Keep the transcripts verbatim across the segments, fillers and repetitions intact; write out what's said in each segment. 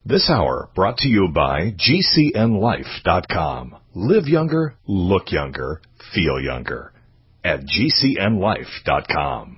This hour brought to you by G C N life dot com. Live younger, look younger, feel younger at G C N life dot com.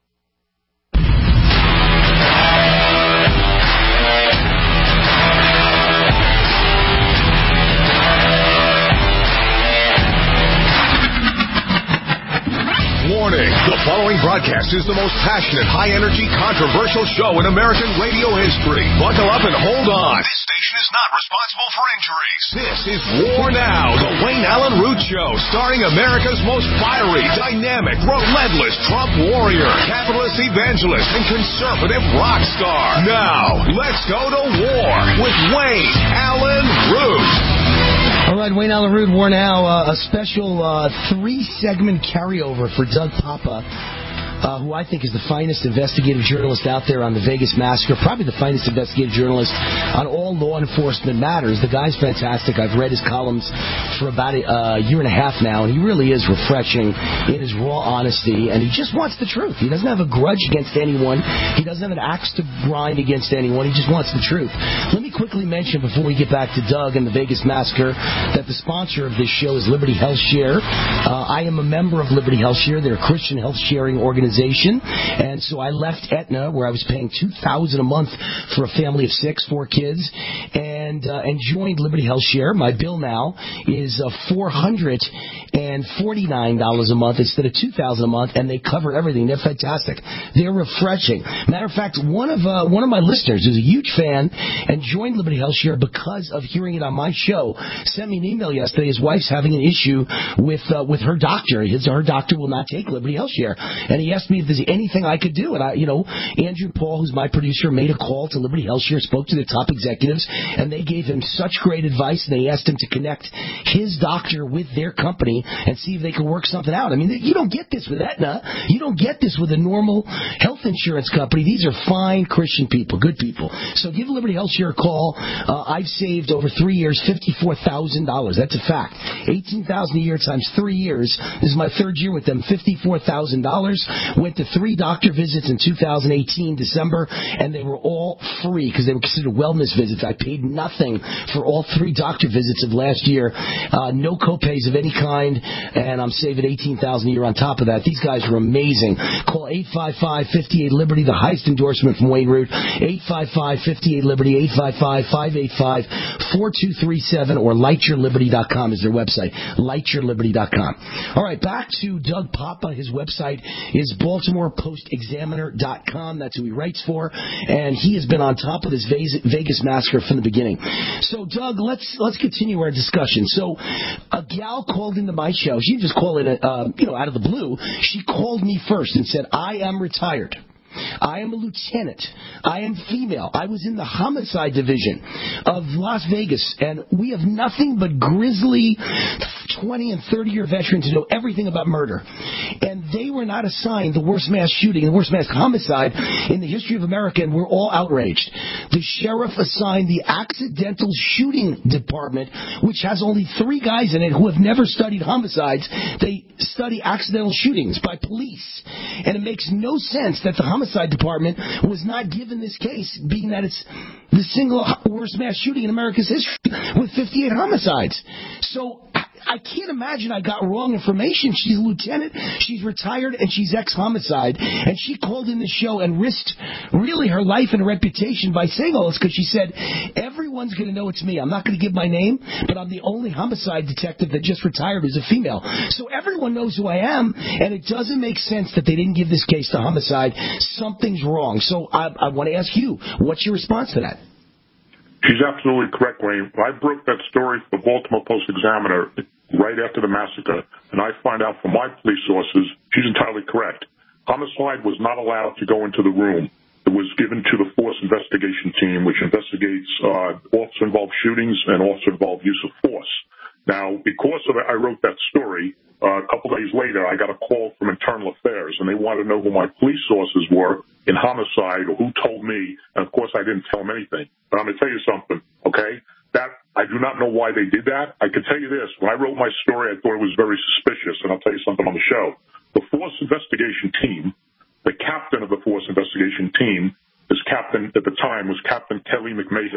Warning, the following broadcast is the most passionate, high-energy, controversial show in American radio history. Buckle up and hold on. This station is not responsible for injuries. This is War Now, the Wayne Allen Root Show, starring America's most fiery, dynamic, relentless Trump warrior, capitalist evangelist, and conservative rock star. Now, let's go to war with Wayne Allen Root. All right, Wayne Allen Root, War Now, uh, a special uh, three-segment carryover for Doug Papa, uh, who I think is the finest investigative journalist out there on the Vegas massacre, probably the finest investigative journalist on all law enforcement matters. The guy's fantastic. I've read his columns for about a uh, year and a half now, and he really is refreshing in his raw honesty, and he just wants the truth. He doesn't have a grudge against anyone. He doesn't have an axe to grind against anyone. He just wants the truth. Let me quickly mention, before we get back to Doug and the Vegas massacre, that the sponsor of this show is Liberty Health Share. Uh, I am a member of Liberty Health Share. They're a Christian health sharing organization. And so I left Aetna, where I was paying two thousand dollars a month for a family of six, four kids, and uh, and joined Liberty Health Share. My bill now is uh, four hundred forty-nine dollars a month instead of two thousand dollars a month, and they cover everything. They're fantastic. They're refreshing. Matter of fact, one of uh, one of my listeners who's a huge fan and joined Liberty Health Share because of hearing it on my show sent me an email yesterday. His wife's having an issue with uh, with her doctor. His her doctor will not take Liberty Health Share, and he asked me if there's anything I could do. And I, you know, Andrew Paul, who's my producer, made a call to Liberty Health Share, spoke to the top executives, and they gave him such great advice. And they asked him to connect his doctor with their company and see if they could work something out. I mean, you don't get this with Aetna. You don't get this with a normal health insurance company. These are fine Christian people, good people. So give Liberty Health Share a call. Uh, I've saved over three years fifty-four thousand dollars. That's a fact. eighteen thousand dollars a year times three years. This is my third year with them. fifty-four thousand dollars. Went to three doctor visits in two thousand eighteen, December, and they were all free because they were considered wellness visits. I paid nothing for all three doctor visits of last year. Uh, no copays of any kind, and I'm saving eighteen thousand dollars a year on top of that. These guys are amazing. Call eight five five, five eight, Liberty, the highest endorsement from Wayne Root. eight five five, five eight, Liberty, eight five five, five eight five, four two three seven, or light your liberty dot com is their website. light your liberty dot com. All right, back to Doug Papa. His website is Baltimore Post Examiner dot com. That's who he writes for, and he has been on top of this Vegas massacre from the beginning. So, Doug, let's let's continue our discussion. So, a gal called into my show. She didn't just call it, uh, you know, out of the blue. She called me first and said, "I am retired. I am a lieutenant. I am female. I was in the homicide division of Las Vegas, and we have nothing but grisly twenty and thirty-year veterans who know everything about murder. And they were not assigned the worst mass shooting, the worst mass homicide in the history of America, and we're all outraged. The sheriff assigned the accidental shooting department, which has only three guys in it who have never studied homicides. They study accidental shootings by police. And it makes no sense that the homicide department was not given this case, being that it's the single worst mass shooting in America's history with fifty-eight homicides. So I can't imagine I got wrong information. She's a lieutenant, she's retired, and she's ex-homicide. And she called in the show and risked really her life and reputation by saying all this because she said, everyone's going to know it's me. I'm not going to give my name, but I'm the only homicide detective that just retired who's a female. So everyone knows who I am, and it doesn't make sense that they didn't give this case to homicide. Something's wrong. So I, I want to ask you, what's your response to that? She's absolutely correct, Wayne. I broke that story for the Baltimore Post Examiner right after the massacre, and I find out from my police sources she's entirely correct. Homicide was not allowed to go into the room. It was given to the force investigation team, which investigates uh, officer-involved shootings and officer-involved use of force. Now, because of it, I wrote that story. Uh, a couple days later, I got a call from Internal Affairs, and they wanted to know who my police sources were in homicide or who told me. And, of course, I didn't tell them anything. But I'm going to tell you something, okay? That I do not know why they did that. I can tell you this. When I wrote my story, I thought it was very suspicious, and I'll tell you something on the show. The force investigation team, the captain of the force investigation team, is captain at the time was Captain Kelly McMahill, who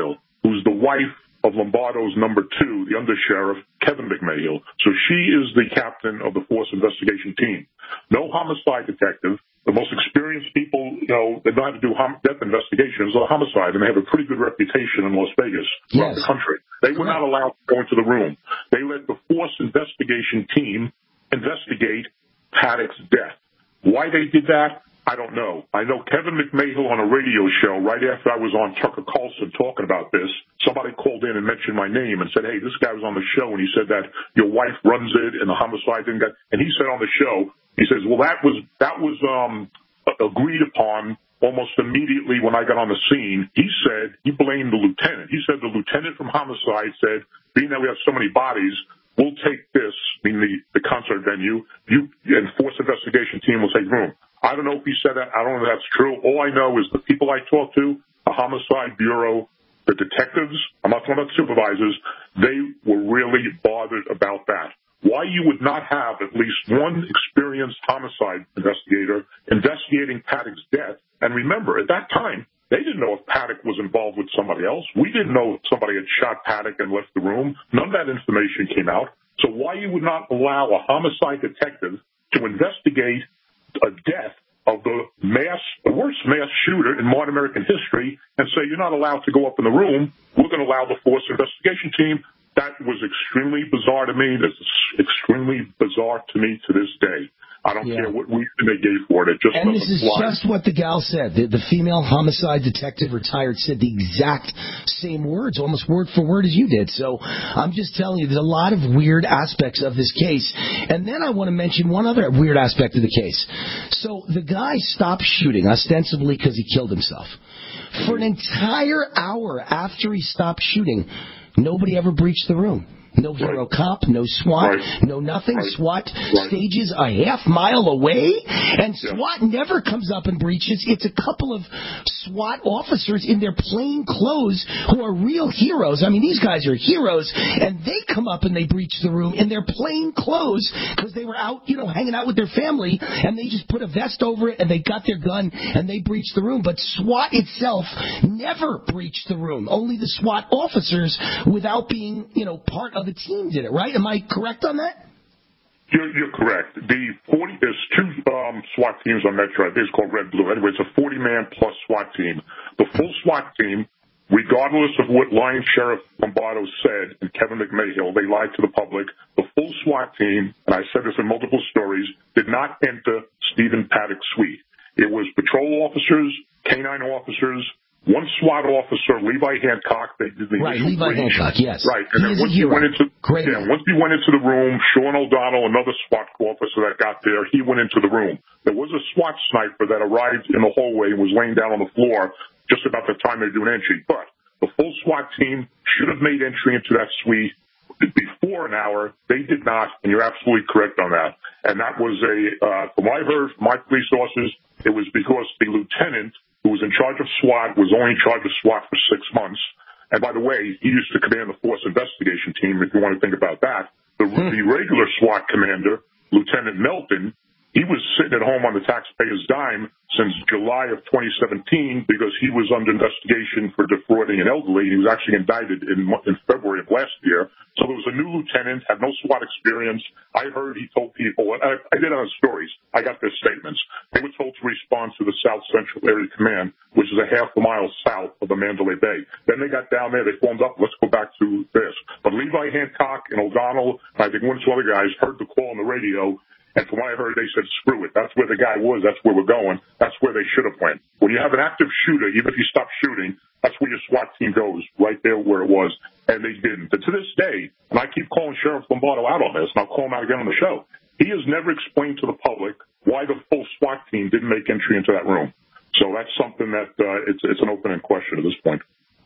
who's the wife of Lombardo's number two, the undersheriff, Kevin McMahill. So she is the captain of the force investigation team. No homicide detective. The most experienced people, you know, that know how to do hom- death investigations are homicide, and they have a pretty good reputation in Las Vegas, throughout yes. the country. They were not allowed to go into the room. They let the force investigation team investigate Paddock's death. Why they did that, I don't know. I know Kevin McMahill on a radio show right after I was on Tucker Carlson talking about this, somebody called in and mentioned my name and said, hey, this guy was on the show, and he said that your wife runs it and the homicide didn't get, and he said on the show, he says, well, that was, that was, um, agreed upon almost immediately when I got on the scene. He said, he blamed the lieutenant. He said the lieutenant from homicide said, being that we have so many bodies, we'll take this, meaning the, the concert venue, you, and force investigation team will take room. I don't know if he said that. I don't know if that's true. All I know is the people I talked to, the homicide bureau, the detectives, I'm not talking about supervisors, they were really bothered about that. Why you would not have at least one experienced homicide investigator investigating Paddock's death. And remember, at that time, they didn't know if Paddock was involved with somebody else. We didn't know if somebody had shot Paddock and left the room. None of that information came out. So why you would not allow a homicide detective to investigate a death of the mass, the worst mass shooter in modern American history, and say you're not allowed to go up in the room, we're going to allow the force investigation team. That was extremely bizarre to me. That's extremely bizarre to me to this day. I don't yeah. care what reason they gave for it. It just and this is fly. just what the gal said. The, the female homicide detective retired said the exact same words, almost word for word as you did. So I'm just telling you, there's a lot of weird aspects of this case. And then I want to mention one other weird aspect of the case. So the guy stopped shooting, ostensibly because he killed himself. For an entire hour after he stopped shooting, nobody ever breached the room. No hero right. cop, no SWAT, right. no nothing. Right. SWAT right. stages a half mile away, and yeah. SWAT never comes up and breaches. It's a couple of SWAT officers in their plain clothes who are real heroes. I mean, these guys are heroes, and they come up and they breach the room in their plain clothes because they were out, you know, hanging out with their family, and they just put a vest over it, and they got their gun, and they breached the room. But SWAT itself never breached the room. Only the SWAT officers, without being, you know, part of the team did it, right? Am I correct on that? You're, you're correct. The forty, there's two um, SWAT teams on Metro. I think it's called Red Blue. Anyway, it's a forty-man plus SWAT team. The full SWAT team, regardless of what Lion Sheriff Lombardo said and Kevin McMahill, they lied to the public. The full SWAT team, and I said this in multiple stories, did not enter Stephen Paddock's suite. It was patrol officers, canine officers, one SWAT officer, Levi Hancock. They did the right, Levi breach. Hancock, yes. Right, and he then once he went into Great yeah, once he went into the room, Sean O'Donnell, another SWAT officer that got there, he went into the room. There was a SWAT sniper that arrived in the hallway and was laying down on the floor just about the time they were doing entry. But the full SWAT team should have made entry into that suite before an hour. They did not, and you're absolutely correct on that. And that was a, uh, from what I heard from my police sources, it was because the lieutenant who was in charge of SWAT was only in charge of SWAT for six months. And by the way, he used to command the force investigation team, if you want to think about that. The, hmm. the regular SWAT commander, Lieutenant Melton, he was sitting at home on the taxpayer's dime since July of twenty seventeen because he was under investigation for defrauding an elderly. He was actually indicted in, in February of last year. So there was a new lieutenant, had no SWAT experience. I heard he told people, and I, I did on stories, I got their statements. They were told to respond to the South Central Area Command, which is a half a mile south of the Mandalay Bay. Then they got down there, they formed up, let's go back to this. But Levi Hancock and O'Donnell, and I think one or two other guys, heard the call on the radio. And from what I heard, they said, screw it. That's where the guy was. That's where we're going. That's where they should have went. When you have an active shooter, even if you stop shooting, that's where your SWAT team goes, right there where it was. And they didn't. And to this day, and I keep calling Sheriff Lombardo out on this, and I'll call him out again on the show, he has never explained to the public why the full SWAT team didn't make entry into that room. So that's something that uh, it's, it's an open-end question at this point.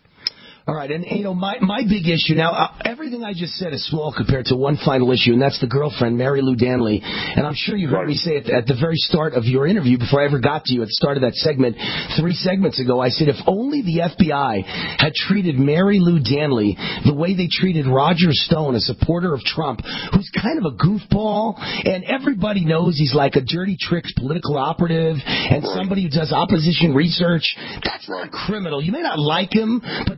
All right, and, you know, my, my big issue now, uh, everything I just said is small compared to one final issue, and that's the girlfriend, Mary Lou Danley. And I'm sure you heard right. me say it at the very start of your interview, before I ever got to you, at the start of that segment, three segments ago, I said if only the F B I had treated Mary Lou Danley the way they treated Roger Stone, a supporter of Trump, who's kind of a goofball, and everybody knows he's like a dirty tricks political operative and somebody who does opposition research. That's not a criminal. You may not like him, but Democrats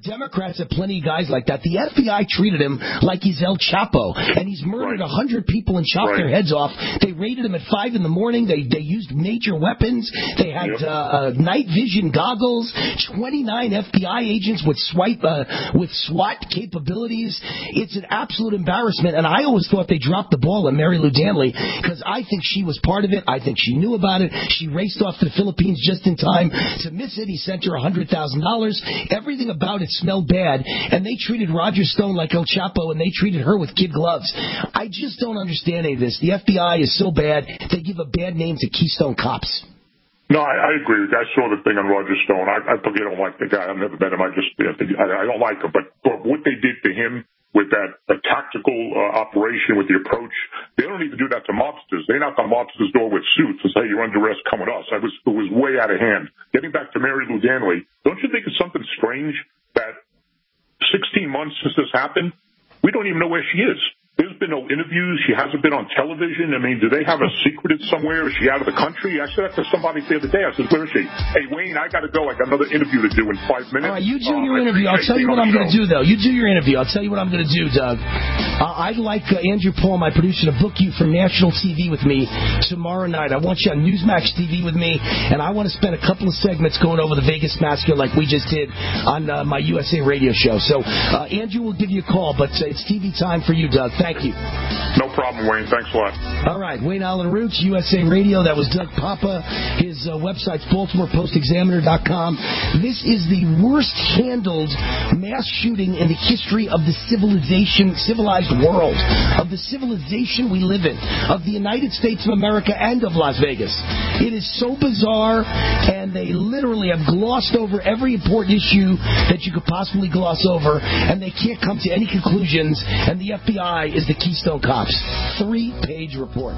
Democrats have plenty of guys like that. The F B I treated him like he's El Chapo, and he's murdered a right. hundred people and chopped right. their heads off. They raided him at five in the morning. They they used major weapons. They had yep. uh, uh, night vision goggles. twenty-nine F B I agents with swipe uh, with SWAT capabilities. It's an absolute embarrassment. And I always thought they dropped the ball on Mary Lou Danley because I think she was part of it. I think she knew about it. She raced off to the Philippines just in time to miss it. He sent her one hundred thousand dollars. Everything about it smelled bad. And they treated Roger Stone like El Chapo, and they treated her with kid gloves. I just don't understand any of this. The F B I is so bad, they give a bad name to Keystone Cops. No, I, I agree with you. I saw the thing on Roger Stone. I, I forget I don't like the guy. I've never met him. I just I, I don't like him. But, but what they did to him with that a tactical uh, operation, with the approach, they don't even do that to mobsters. They knock on mobsters' door with suits and say, you're under arrest, come with us. I was, it was way out of hand. Getting back to Mary Lou Danley, don't you think it's something strange that sixteen months since this happened, we don't even know where she is? There's been no interviews. She hasn't been on television. I mean, do they have her secreted somewhere? Is she out of the country? I said that to somebody the other day. I said, where is she? Hey, Wayne, I got to go. I got another interview to do in five minutes. All right, you do um, your interview. I'll tell you what I'm going to do, though. You do your interview. I'll tell you what I'm going to do, Doug. Uh, I'd like uh, Andrew Paul, my producer, to book you for national T V with me tomorrow night. I want you on Newsmax T V with me, and I want to spend a couple of segments going over the Vegas Massacre like we just did on uh, my U S A radio show. So uh, Andrew will give you a call, but uh, it's T V time for you, Doug. Thank you. No problem, Wayne. Thanks a lot. All right, Wayne Allen Roots, U S A Radio. That was Doug Papa. His uh, website's Baltimore Post Examiner dot com. This is the worst handled mass shooting in the history of the civilization, civilized world, of the civilization we live in, of the United States of America and of Las Vegas. It is so bizarre, and they literally have glossed over every important issue that you could possibly gloss over, and they can't come to any conclusions, and the F B I is the Keystone Cops. Three-page report.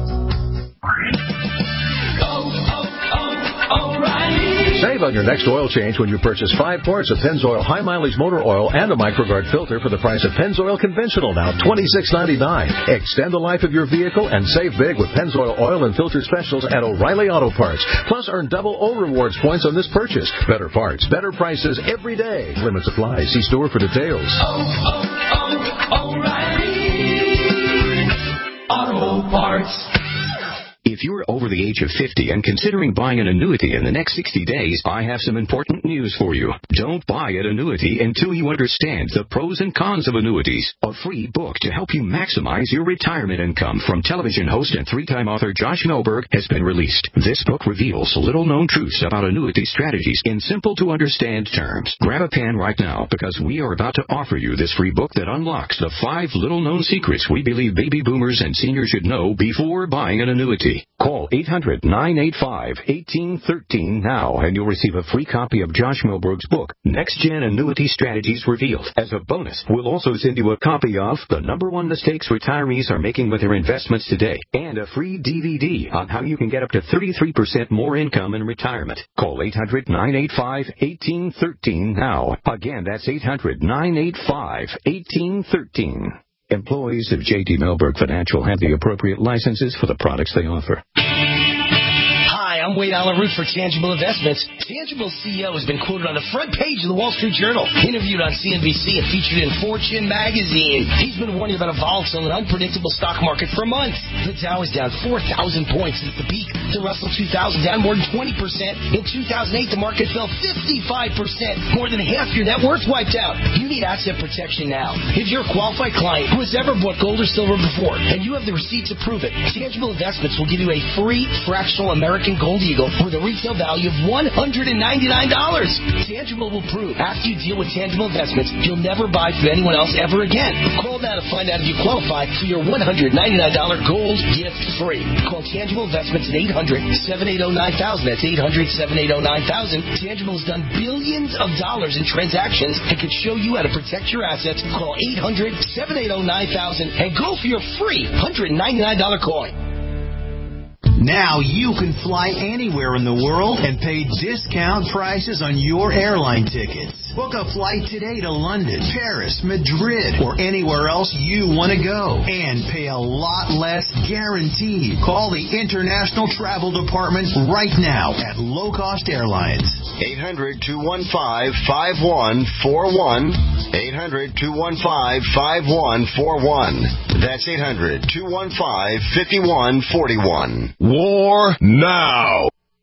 Save on your next oil change when you purchase five quarts of Pennzoil High Mileage Motor Oil and a MicroGuard filter for the price of Pennzoil Conventional, now twenty-six ninety-nine. Extend the life of your vehicle and save big with Pennzoil Oil and Filter Specials at O'Reilly Auto Parts. Plus, earn double O Rewards points on this purchase. Better parts, better prices every day. Limits apply. See store for details. Oh, oh, oh, O'Reilly Auto Parts. If you're over the age of fifty and considering buying an annuity in the next sixty days, I have some important news for you. Don't buy an annuity until you understand the pros and cons of annuities. A free book to help you maximize your retirement income from television host and three-time author Josh Milberg has been released. This book reveals little-known truths about annuity strategies in simple-to-understand terms. Grab a pen right now, because we are about to offer you this free book that unlocks the five little-known secrets we believe baby boomers and seniors should know before buying an annuity. Call eight hundred nine eight five one eight one three now, and you'll receive a free copy of Josh Milberg's book, Next Gen Annuity Strategies Revealed. As a bonus, we'll also send you a copy of The Number One Mistakes Retirees Are Making with Their Investments Today, and a free D V D on how you can get up to thirty-three percent more income in retirement. Call eight hundred nine eight five one eight one three now. Again, that's eight hundred nine eight five one eight one three. Employees of J D. Milberg Financial have the appropriate licenses for the products they offer. Hi, I'm Wade Allen Root for Tangible Investments. Tangible's C E O has been quoted on the front page of the Wall Street Journal, interviewed on C N B C, and featured in Fortune magazine. He's been warning about a volatile and unpredictable stock market for months. The Dow is down four thousand points since the peak. The Russell two thousand down more than twenty percent. In two thousand eight, the market fell fifty-five percent. More than half your net worth wiped out. You need asset protection now. If you're a qualified client who has ever bought gold or silver before, and you have the receipts to prove it, Tangible Investments will give you a free fractional American Gold Eagle with a retail value of one hundred ninety-nine dollars. Tangible will prove after you deal with Tangible Investments, you'll never buy from anyone else ever again. Call now to find out if you qualify for your one hundred ninety-nine dollars gold gift free. Call Tangible Investments at eight hundred seven eight zero nine thousand. That's eight hundred seven eight zero nine thousand. Tangible has done billions of dollars in transactions and can show you how to protect your assets. Call eight hundred seven eight zero nine thousand and go for your free one hundred ninety-nine dollars coin. Now you can fly anywhere in the world and pay discount prices on your airline tickets. Book a flight today to London, Paris, Madrid, or anywhere else you want to go. And pay a lot less guaranteed. Call the International Travel Department right now at Low Cost Airlines. eight hundred, two one five, five one four one. eight hundred, two one five, five one four one. That's eight hundred, two one five, five one four one. War now.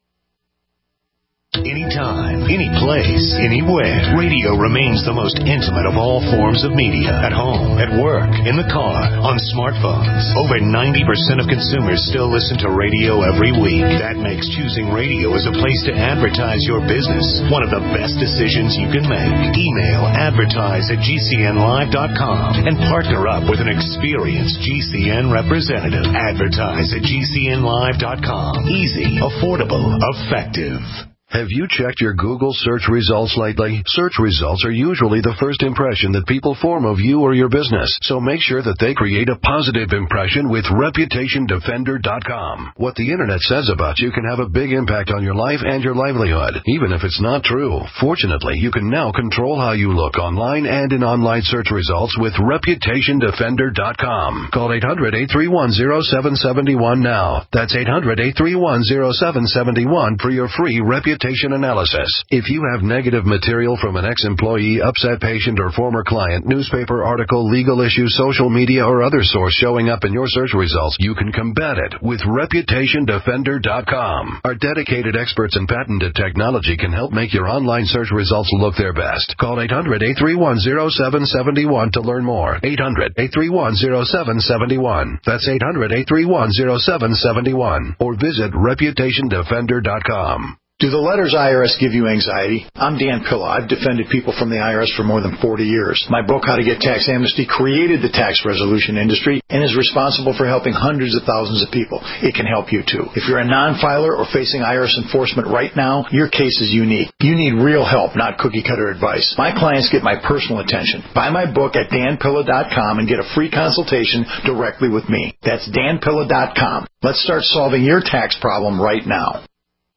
Anytime, any place, anywhere. Radio remains the most intimate of all forms of media. At home, at work, in the car, on smartphones. Over ninety percent of consumers still listen to radio every week. That makes choosing radio as a place to advertise your business one of the best decisions you can make. Email advertise at G C N live dot com and partner up with an experienced G C N representative. Advertise at G C N live dot com. Easy, affordable, effective. Have you checked your Google search results lately? Search results are usually the first impression that people form of you or your business, so make sure that they create a positive impression with reputation defender dot com. What the Internet says about you can have a big impact on your life and your livelihood, even if it's not true. Fortunately, you can now control how you look online and in online search results with reputation defender dot com. Call eight hundred, eight three one, zero seven seven one now. That's eight hundred, eight three one, zero seven seven one for your free reputation analysis. If you have negative material from an ex-employee, upset patient, or former client, newspaper article, legal issue, social media, or other source showing up in your search results, you can combat it with reputation defender dot com. Our dedicated experts in patented technology can help make your online search results look their best. Call eight hundred, eight three one, zero seven seven one to learn more. eight hundred, eight three one, zero seven seven one. That's eight hundred, eight three one, zero seven seven one. Or visit reputation defender dot com. Do the letters I R S give you anxiety? I'm Dan Pilla. I've defended people from the I R S for more than forty years. My book, How to Get Tax Amnesty, created the tax resolution industry and is responsible for helping hundreds of thousands of people. It can help you too. If you're a non-filer or facing I R S enforcement right now, your case is unique. You need real help, not cookie-cutter advice. My clients get my personal attention. Buy my book at Dan Pilla dot com and get a free consultation directly with me. That's Dan Pilla dot com. Let's start solving your tax problem right now.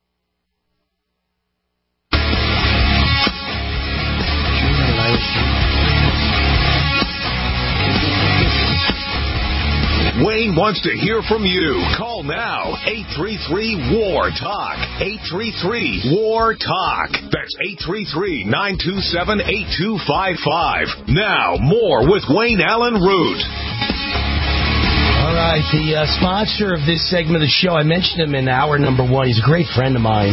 Wayne wants to hear from you. Call now. eight three three, W A R, TALK. eight three three, W A R, TALK. That's eight three three, nine two seven, eight two five five. Now, more with Wayne Allen Root. All right, the uh, sponsor of this segment of the show, I mentioned him in hour number one. He's a great friend of mine.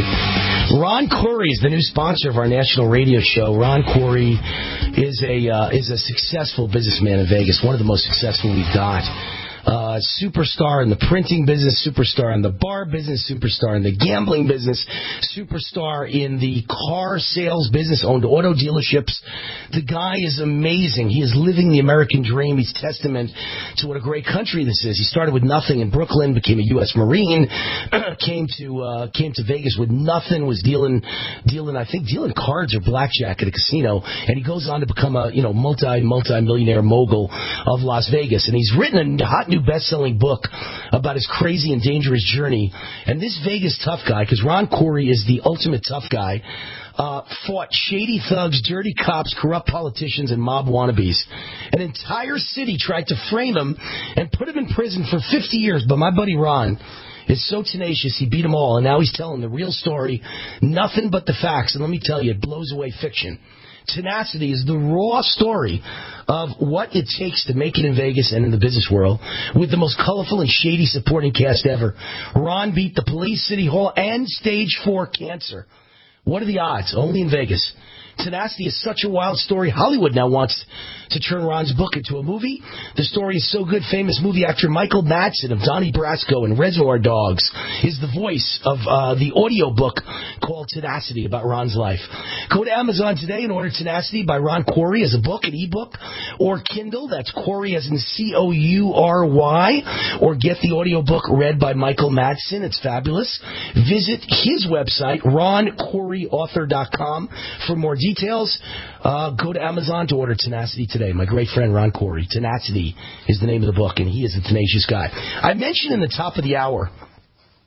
Ron Corey is the new sponsor of our national radio show. Ron Corey is a uh, is a successful businessman in Vegas, one of the most successful we've got. Uh, superstar in the printing business, superstar in the bar business, superstar in the gambling business, superstar in the car sales business, owned auto dealerships. The guy is amazing. He is living the American dream. He's testament to what a great country this is. He started with nothing in Brooklyn, became a U S Marine, came to uh, came to Vegas with nothing, was dealing dealing I think dealing cards or blackjack at a casino, and he goes on to become a you know multi multi millionaire mogul of Las Vegas. And he's written a hot new best-selling book about his crazy and dangerous journey. And this Vegas tough guy, because Ron Corey is the ultimate tough guy, uh, fought shady thugs, dirty cops, corrupt politicians, and mob wannabes. An entire city tried to frame him and put him in prison for fifty years, but my buddy Ron is so tenacious, he beat them all, and now he's telling the real story, nothing but the facts. And let me tell you, it blows away fiction. Tenacity is the raw story of what it takes to make it in Vegas and in the business world with the most colorful and shady supporting cast ever. Ron beat the police, City Hall, and stage four cancer. What are the odds? Only in Vegas. Tenacity is such a wild story. Hollywood now wants to turn Ron's book into a movie. The story is so good, famous movie actor Michael Madsen of Donnie Brasco and Reservoir Dogs is the voice of uh, the audio book called Tenacity about Ron's life. Go to Amazon today and order Tenacity by Ron Corey as a book, an ebook, or Kindle. That's Corey as in C O U R Y. Or get the audio book read by Michael Madsen. It's fabulous. Visit his website, ron corey author dot com, for more details. Uh, go to Amazon to order Tenacity today. My great friend Ron Corey. Tenacity is the name of the book, and he is a tenacious guy. I mentioned in the top of the hour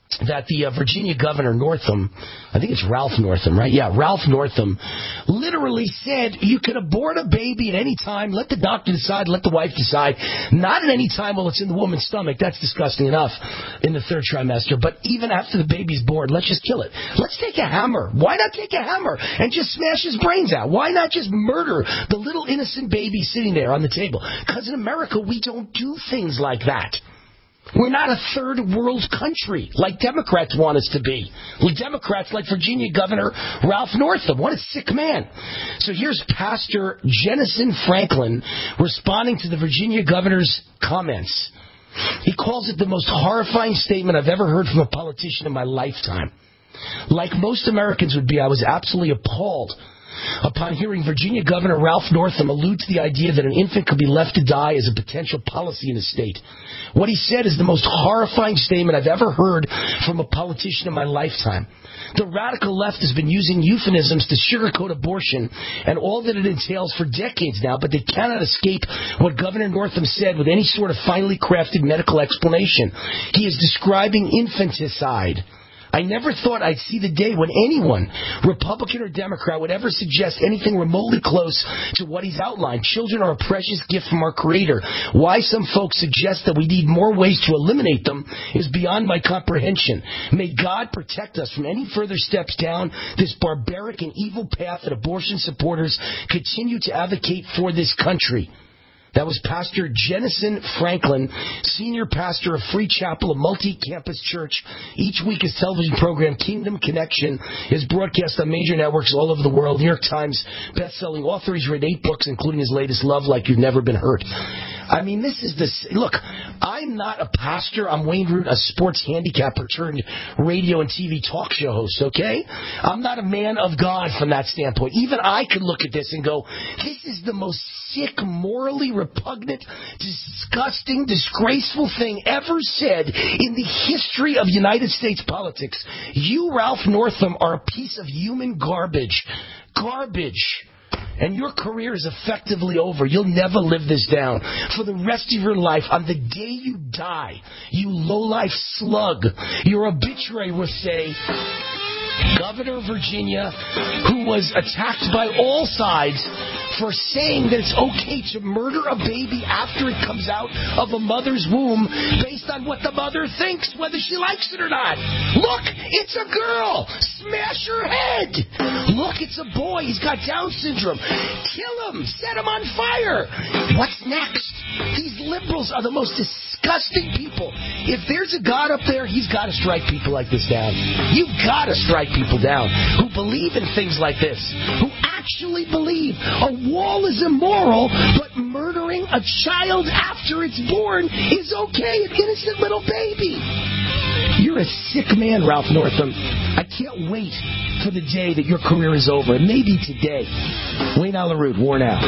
that the uh, Virginia governor, Northam, I think it's Ralph Northam, right? Yeah, Ralph Northam, literally said you can abort a baby at any time. Let the doctor decide. Let the wife decide. Not at any time while it's in the woman's stomach. That's disgusting enough in the third trimester. But even after the baby's born, let's just kill it. Let's take a hammer. Why not take a hammer and just smash his brains out? Why not just murder the little innocent baby sitting there on the table? Because in America, we don't do things like that. We're not a third world country like Democrats want us to be. Like Democrats like Virginia Governor Ralph Northam. What a sick man. So here's Pastor Jennison Franklin responding to the Virginia governor's comments. He calls it the most horrifying statement I've ever heard from a politician in my lifetime. Like most Americans would be, I was absolutely appalled upon hearing Virginia Governor Ralph Northam allude to the idea that an infant could be left to die as a potential policy in his state. What he said is the most horrifying statement I've ever heard from a politician in my lifetime. The radical left has been using euphemisms to sugarcoat abortion and all that it entails for decades now, but they cannot escape what Governor Northam said with any sort of finely crafted medical explanation. He is describing infanticide. I never thought I'd see the day when anyone, Republican or Democrat, would ever suggest anything remotely close to what he's outlined. Children are a precious gift from our Creator. Why some folks suggest that we need more ways to eliminate them is beyond my comprehension. May God protect us from any further steps down this barbaric and evil path that abortion supporters continue to advocate for this country. That was Pastor Jennison Franklin, senior pastor of Free Chapel, a multi-campus church. Each week his television program, Kingdom Connection, is broadcast on major networks all over the world. New York Times best-selling author. He's written eight books, including his latest, Love Like You've Never Been Hurt. I mean, this is the... Look, I'm not a pastor. I'm Wayne Root, a sports handicapper turned radio and T V talk show host, okay? I'm not a man of God from that standpoint. Even I could look at this and go, this is the most sick, morally repugnant, disgusting, disgraceful thing ever said in the history of United States politics. You, Ralph Northam, are a piece of human garbage. Garbage. And your career is effectively over. You'll never live this down. For the rest of your life, on the day you die, you low-life slug, your obituary will say, Governor of Virginia, who was attacked by all sides for saying that it's okay to murder a baby after it comes out of a mother's womb based on what the mother thinks, whether she likes it or not. Look, it's a girl. Smash her head. Look, it's a boy. He's got Down syndrome. Kill him. Set him on fire. What's next? These liberals are the most disgusting people. If there's a God up there, he's got to strike people like this down. You've got to strike people down who believe in things like this, who actually believe a wall is immoral, but murdering a child after it's born is okay, an innocent little baby. You're a sick man, Ralph Northam. I can't wait for the day that your career is over, and maybe today. Wayne Allyn Root, War Now.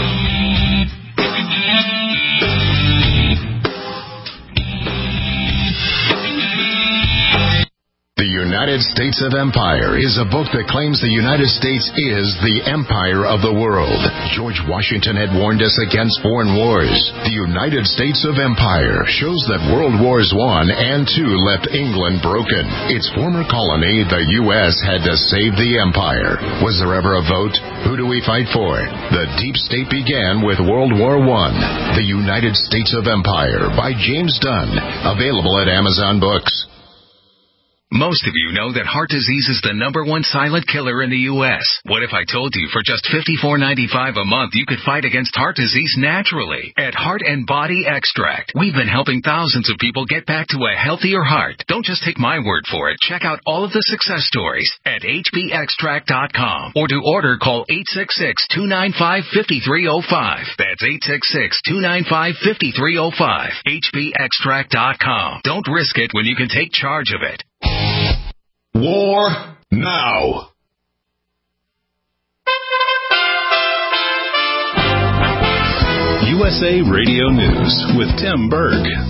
The United States of Empire is a book that claims the United States is the empire of the world. George Washington had warned us against foreign wars. The United States of Empire shows that World Wars One and Two left England broken. Its former colony, the U S, had to save the empire. Was there ever a vote? Who do we fight for? The deep state began with World War One. The United States of Empire by James Dunn. Available at Amazon Books. Most of you know that heart disease is the number one silent killer in the U S What if I told you for just fifty-four ninety-five a month you could fight against heart disease naturally? At Heart and Body Extract, we've been helping thousands of people get back to a healthier heart. Don't just take my word for it. Check out all of the success stories at H B extract dot com. Or to order, call eight six six, two nine five, five three zero five. That's eight six six, two nine five, five three zero five. H B extract dot com. Don't risk it when you can take charge of it. War Now. U S A Radio News with Tim Berg.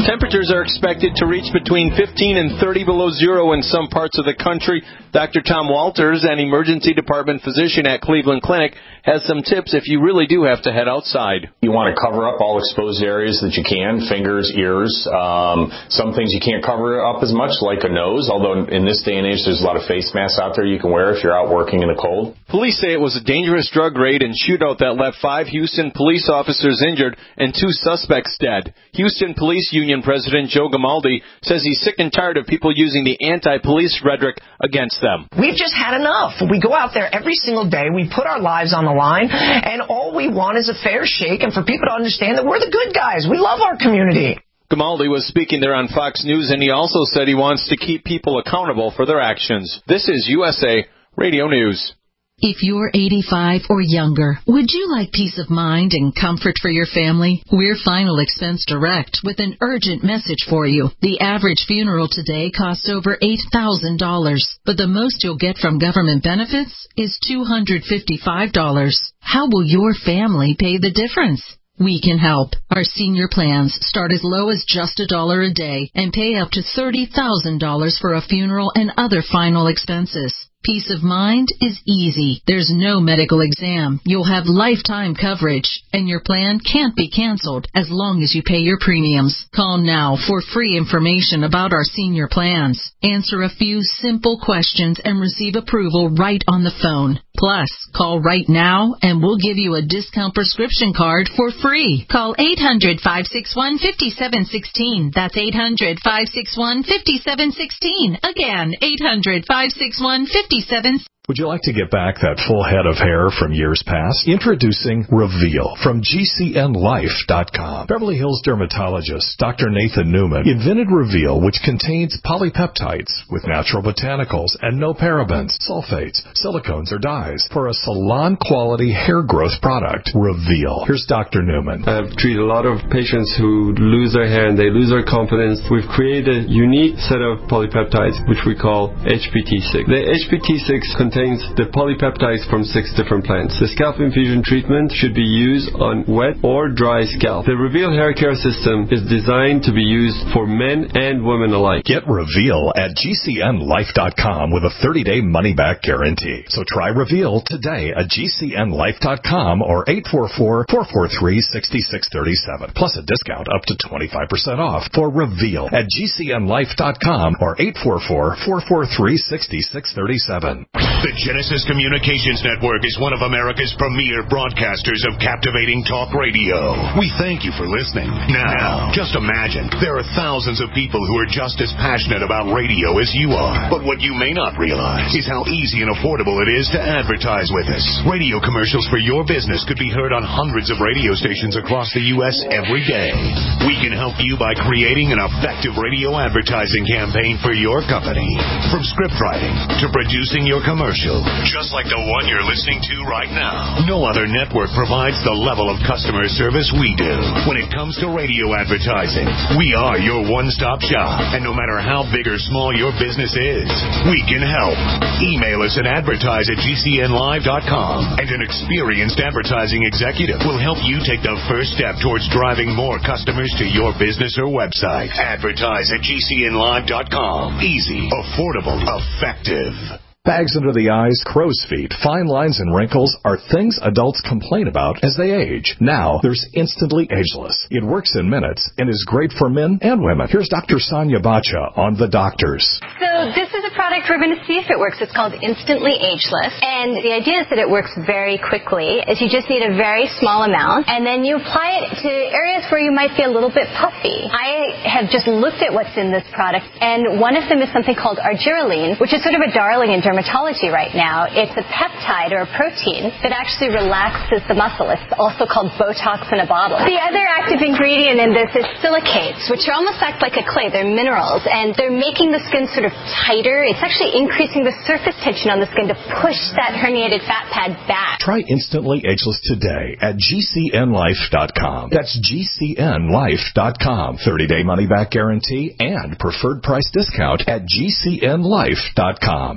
Temperatures are expected to reach between fifteen and thirty below zero in some parts of the country. Doctor Tom Walters, an emergency department physician at Cleveland Clinic, has some tips if you really do have to head outside. You want to cover up all exposed areas that you can, fingers, ears. Um, some things you can't cover up as much, like a nose, although in this day and age there's a lot of face masks out there you can wear if you're out working in the cold. Police say it was a dangerous drug raid and shootout that left five Houston police officers injured and two suspects dead. Houston Police Union President Joe Gamaldi says he's sick and tired of people using the anti-police rhetoric against them. We've just had enough. We go out there every single day, we put our lives on the line, and all we want is a fair shake and for people to understand that we're the good guys. We love our community. Gamaldi was speaking there on Fox News, and he also said he wants to keep people accountable for their actions. This is U S A Radio News. If you're eighty-five or younger, would you like peace of mind and comfort for your family? We're Final Expense Direct with an urgent message for you. The average funeral today costs over eight thousand dollars, but the most you'll get from government benefits is two hundred fifty-five dollars. How will your family pay the difference? We can help. Our senior plans start as low as just a dollar a day and pay up to thirty thousand dollars for a funeral and other final expenses. Peace of mind is easy. There's no medical exam. You'll have lifetime coverage, and your plan can't be canceled as long as you pay your premiums. Call now for free information about our senior plans. Answer a few simple questions and receive approval right on the phone. Plus, call right now and we'll give you a discount prescription card for free. Call eight hundred, five six one, five seven one six. That's eight hundred, five six one, five seven one six. Again, eight hundred, five six one, five seven. Would you like to get back that full head of hair from years past? Introducing Reveal from G C N life dot com. Beverly Hills dermatologist Doctor Nathan Newman invented Reveal, which contains polypeptides with natural botanicals and no parabens, sulfates, silicones, or dyes for a salon-quality hair growth product. Reveal. Here's Doctor Newman. I've treated a lot of patients who lose their hair and they lose their confidence. We've created a unique set of polypeptides, which we call H P T six. The H P T six contains contains the polypeptides from six different plants. The scalp infusion treatment should be used on wet or dry scalp. The Reveal hair care system is designed to be used for men and women alike. Get Reveal at G C N life dot com with a thirty-day money-back guarantee. So try Reveal today at G C N life dot com or eight four four, four four three, six six three seven. Plus a discount up to twenty-five percent off for Reveal at G C N life dot com or eight four four, four four three, six six three seven. The Genesis Communications Network is one of America's premier broadcasters of captivating talk radio. We thank you for listening. Now, just imagine, there are thousands of people who are just as passionate about radio as you are. But what you may not realize is how easy and affordable it is to advertise with us. Radio commercials for your business could be heard on hundreds of radio stations across the U S every day. We can help you by creating an effective radio advertising campaign for your company. From script writing to producing your commercial, just like the one you're listening to right now. No other network provides the level of customer service we do. When it comes to radio advertising, we are your one-stop shop. And no matter how big or small your business is, we can help. Email us at advertise at G C N live dot com, and an experienced advertising executive will help you take the first step towards driving more customers to your business or website. Advertise at G C N live dot com. Easy, affordable, effective. Bags under the eyes, crow's feet, fine lines, and wrinkles are things adults complain about as they age. Now, there's Instantly Ageless. It works in minutes and is great for men and women. Here's Doctor Sonia Bacha on The Doctors. So this is a product we're going to see if it works. It's called Instantly Ageless. And the idea is that it works very quickly. Is you just need a very small amount, and then you apply it to areas where you might be a little bit puffy. I have just looked at what's in this product, and one of them is something called argireline, which is sort of a darling in dermatology right now. It's a peptide or a protein that actually relaxes the muscle. It's also called Botox in a bottle. The other active ingredient in this is silicates, which are almost act like a clay. They're minerals, and they're making the skin sort of tighter. It's actually increasing the surface tension on the skin to push that herniated fat pad back. Try Instantly Ageless today at G C N life dot com. That's G C N life dot com. thirty-day money-back guarantee and preferred price discount at G C N life dot com.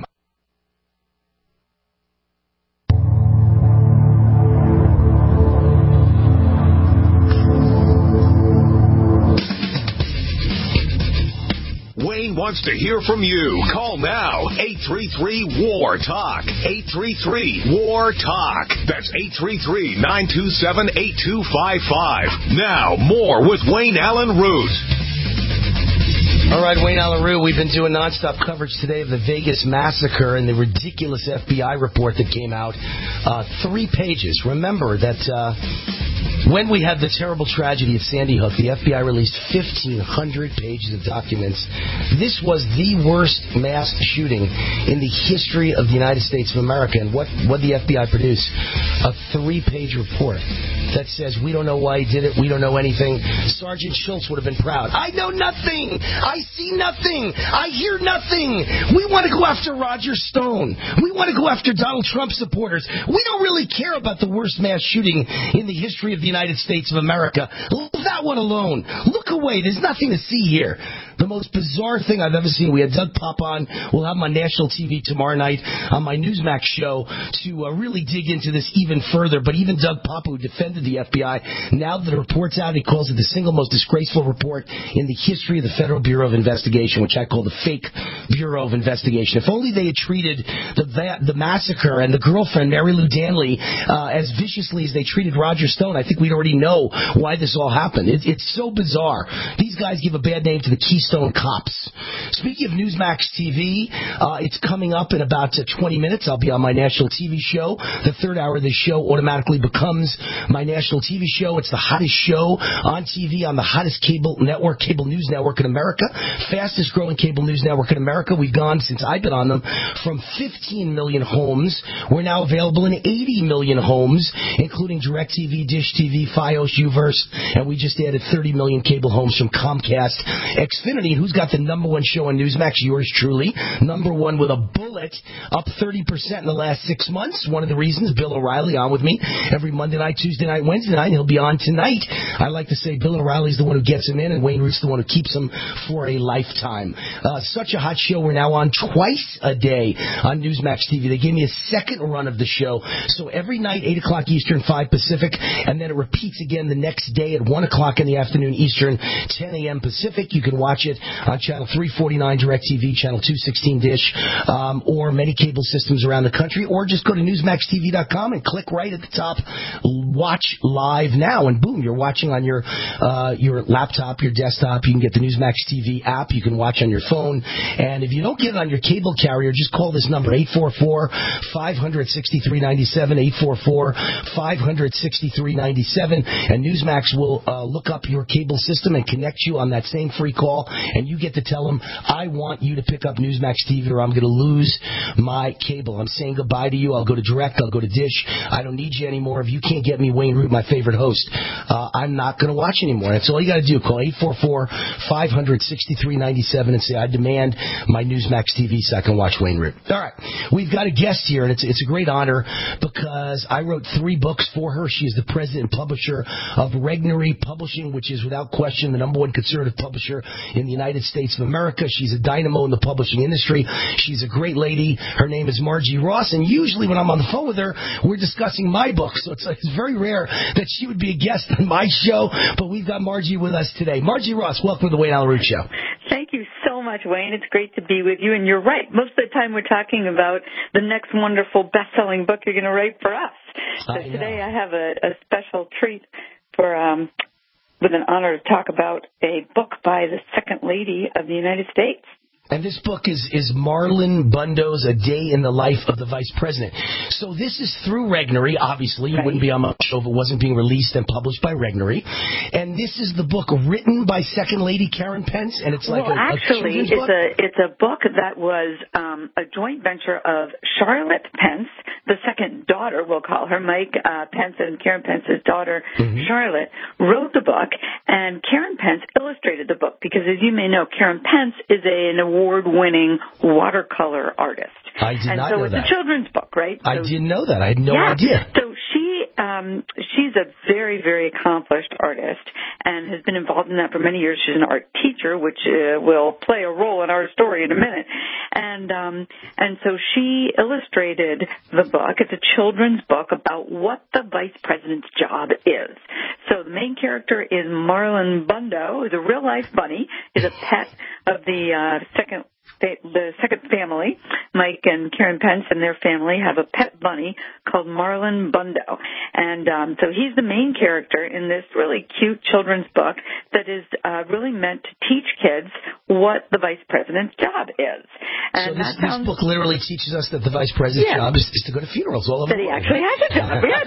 wants to hear from you. Call now. eight three three, W A R, TALK. eight three three, W A R, TALK. That's eight three three, nine two seven, eight two five five. Now, more with Wayne Allen Root. All right, Wayne Allen Root, we've been doing nonstop coverage today of the Vegas massacre and the ridiculous F B I report that came out. Uh, three pages. Remember that uh, when we had the terrible tragedy at Sandy Hook, the F B I released fifteen hundred pages of documents. This was the worst mass shooting in the history of the United States of America. And what what the F B I produced? A three-page report that says, we don't know why he did it, we don't know anything. Sergeant Schultz would have been proud. I know nothing. I see nothing. I hear nothing. We want to go after Roger Stone. We want to go after Donald Trump supporters. We don't really care about the worst mass shooting in the history of the United States of America. Leave that one alone. Look away. There's nothing to see here. The most bizarre thing I've ever seen. We had Doug Pop on. We'll have him on national T V tomorrow night on my Newsmax show to uh, really dig into this even further. But even Doug Pop, who defended the F B I, now that the report's out, he calls it the single most disgraceful report in the history of the Federal Bureau of Investigation, which I call the fake Bureau of Investigation. If only they had treated the va- the massacre and the girlfriend, Mary Lou Danley, uh, as viciously as they treated Roger Stone, I think we'd already know why this all happened. It, it's so bizarre. These guys give a bad name to the Keystone Cops. Speaking of Newsmax T V, uh, it's coming up in about uh, twenty minutes. I'll be on my national T V show. The third hour of this show automatically becomes my national T V show. It's the hottest show on T V on the hottest cable network, cable news network in America. Fastest growing cable news network in America. We've gone, since I've been on them, from fifteen million homes. We're now available in eighty million homes, including DirecTV, Dish T V, Fios, Uverse, and we just added thirty million cable homes from Comcast, Xfinity. Who's got the number one show on Newsmax? Yours truly. Number one with a bullet, up thirty percent in the last six months. One of the reasons, Bill O'Reilly on with me every Monday night, Tuesday night, Wednesday night. He'll be on tonight. I like to say Bill O'Reilly's the one who gets him in, and Wayne Root's the one who keeps him for a lifetime. Uh, such a hot show. We're now on twice a day on Newsmax T V. They gave me a second run of the show. So every night, eight o'clock Eastern, five Pacific, and then it repeats again the next day at one o'clock in the afternoon Eastern, ten a.m. Pacific. You can watch it on Channel three forty-nine DirecTV, Channel two sixteen Dish, um, or many cable systems around the country, or just go to Newsmax T V dot com and click right at the top, watch live now, and boom, you're watching on your uh, your laptop, your desktop. You can get the Newsmax T V app. You can watch on your phone. And if you don't get it on your cable carrier, just call this number, eight four four, five hundred, sixty-three ninety-seven, eight four four, five hundred, sixty-three ninety-seven, and Newsmax will uh, look up your cable system and connect you on that same free call, and you get to tell them, I want you to pick up Newsmax T V or I'm going to lose my cable. I'm saying goodbye to you. I'll go to Direct. I'll go to Dish. I don't need you anymore. If you can't get me, Wayne Root, my favorite host, uh, I'm not going to watch anymore. That's all you got to do. Call eight four four, five hundred, sixty-three ninety-seven and say, I demand my Newsmax T V so I can watch Wayne Root. All right. We've got a guest here, and it's, it's a great honor because I wrote three books for her. She is the president and publisher of Regnery Publishing, which is without question the number one conservative publisher in the United States of America. She's a dynamo in the publishing industry. She's a great lady. Her name is Margie Ross, and usually when I'm on the phone with her, we're discussing my book, so it's, it's very rare that she would be a guest on my show, but we've got Margie with us today. Margie Ross, welcome to the Wayne Allen Root Show. Thank you so much, Wayne. It's great to be with you, and you're right. Most of the time we're talking about the next wonderful best-selling book you're going to write for us. So I today I have a, a special treat for um, with an honor to talk about a book by the Second Lady of the United States. And this book is, is Marlon Bundo's A Day in the Life of the Vice President. So this is through Regnery, obviously. You right. wouldn't be on my show if it wasn't being released and published by Regnery. And this is the book written by Second Lady Karen Pence, and it's like well, a, actually, a it's book? a it's a book that was um, a joint venture of Charlotte Pence, the second daughter, we'll call her, Mike uh, Pence and Karen Pence's daughter, mm-hmm. Charlotte, wrote the book, and Karen Pence illustrated the book because, as you may know, Karen Pence is a, an award-winning watercolor artist. I did and not so know it's that. a children's book, right? I so, didn't know that. I had no yeah. idea. So she um, she's a very, very accomplished artist and has been involved in that for many years. She's an art teacher, which uh, will play a role in our story in a minute. And um, and so she illustrated the book. It's a children's book about what the vice president's job is. So the main character is Marlon Bundo, who's a real-life bunny. He's a pet of the uh, second the second family. Mike and Karen Pence and their family have a pet bunny called Marlon Bundo. And um, so he's the main character in this really cute children's book that is uh, really meant to teach kids what the vice president's job is. And so this, that sounds, this book literally teaches us that the vice president's yeah. job is, is to go to funerals all over that the he world. actually has a job, yes.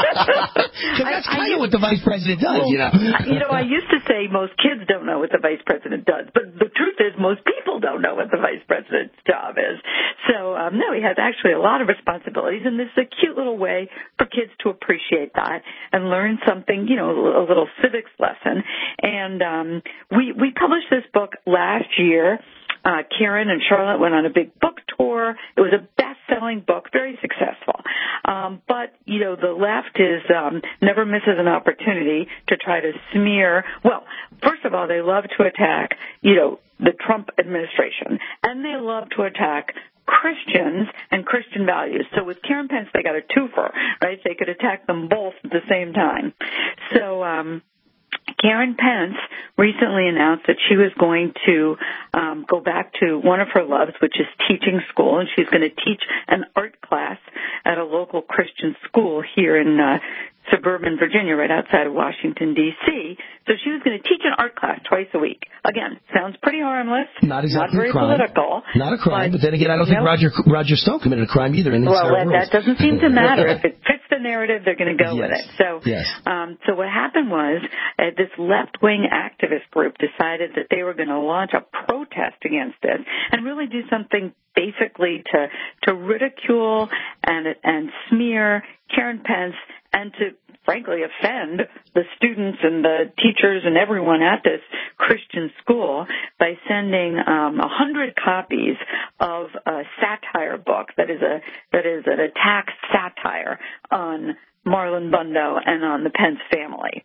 Because that's kind of what the vice president does, well, you know. You know, I used to say most kids don't know what the vice president does, but the truth is most people don't know what the vice president's job is. So, um, no, he has actually a lot of responsibilities, and this is a cute little way for kids to appreciate that and learn something, you know, a little civics lesson. And um, we, we published this book last year. Uh, Karen and Charlotte went on a big book tour. It was a best-selling book, very successful. Um, but, you know, the left is um, never misses an opportunity to try to smear. Well, first of all, they love to attack, you know, the Trump administration, and they love to attack Christians and Christian values. So with Karen Pence, they got a twofer, right? They could attack them both at the same time. So, um, Karen Pence recently announced that she was going to um, go back to one of her loves, which is teaching school, and she's going to teach an art class at a local Christian school here in uh, suburban Virginia, right outside of Washington, D C So she was going to teach an art class twice a week. Again, sounds pretty harmless. Not exactly not very a crime. political. Not a crime, but, but then again, I don't think nope. Roger Roger Stone committed a crime either. In these well, that, rules. that doesn't seem to matter. If it fits the narrative, they're going to go yes. with it. So, yes. um, so what happened was uh, this left-wing activist group decided that they were going to launch a protest against this and really do something basically to to ridicule and and smear Karen Pence and to frankly offend the students and the teachers and everyone at this Christian school by sending um, a hundred copies of a satire book that is a that is an attack satire on Marlon Bundo and on the Pence family.